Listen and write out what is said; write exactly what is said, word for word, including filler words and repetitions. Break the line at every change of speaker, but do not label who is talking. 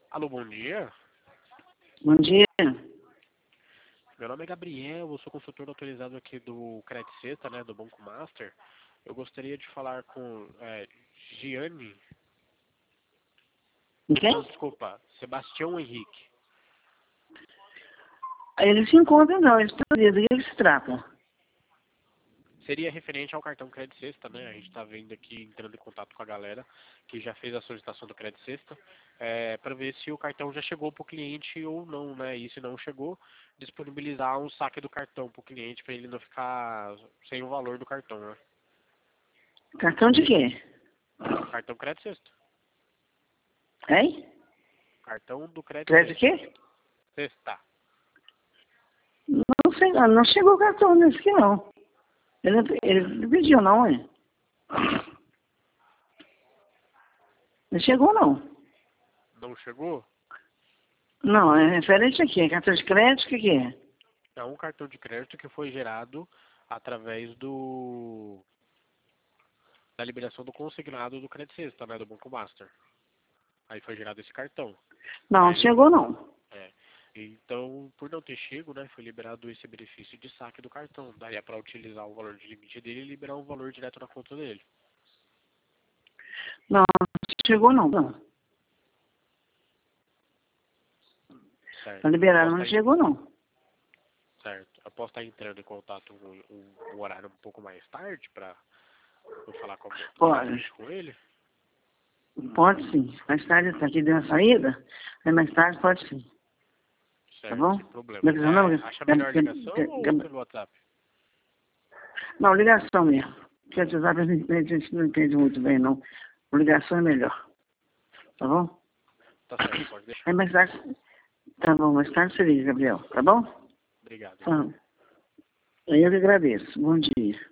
Alô, bom dia.
Bom dia.
Meu nome é Gabriel, eu sou consultor autorizado aqui do Credit Sexta, né, do Banco Master. Eu gostaria de falar com é, Gianni.
Quem?
Não, desculpa, Sebastião Henrique.
Ele se encontra, não. Ele está ali. Do que se trata?
Seria referente ao cartão Credit Sexta, né? A gente está vendo aqui, entrando em contato com a galera que já fez a solicitação do Credit Sexta, é, para ver se o cartão já chegou para o cliente ou não, né? E se não chegou, disponibilizar um saque do cartão para o cliente, para ele não ficar sem o valor do cartão, né?
Cartão de quê?
Cartão Credit Sexta.
Hein?
Cartão do Credit
Crédito
Sexta.
quê?
Sexta.
Não sei, não. Não chegou o cartão nesse aqui, não. Ele, ele não pediu, não, é? Não chegou, não.
Não chegou?
Não, é referente aqui. É cartão de crédito, o que que é?
É um cartão de crédito que foi gerado através do da liberação do consignado do Credit Sexta, né, do Banco Master. Aí foi gerado esse cartão.
Não,
Aí,
chegou, não.
é, então, por não ter chego, né, foi liberado esse benefício de saque do cartão. Daí é para utilizar o valor de limite dele e liberar um valor direto na conta dele.
Não, chegou, não. Não.
Certo.
Tá liberado,
Posso
mas não
estar
chegou, não.
certo. Eu posso estar entrando em contato um, um, um horário um pouco mais tarde para eu falar com,
Pode.
com ele?
Pode sim. Mais tarde, tá aqui dentro da saída. Aí mais tarde pode sim. Tá
Certo,
bom?
sem problema.
Como é que é seu nome?
É, acha melhor
Gab-
ligação
Gab-
ou
Gab-
pelo WhatsApp?
Não, ligação mesmo. Porque o WhatsApp a gente, a gente não entende muito bem, não. Ligação é melhor. Tá bom?
Tá certo, pode deixar.
Aí mais tarde. Tá bom, mais tarde você liga, Gabriel. Tá bom?
Obrigado.
Tá. Eu que agradeço. Bom dia.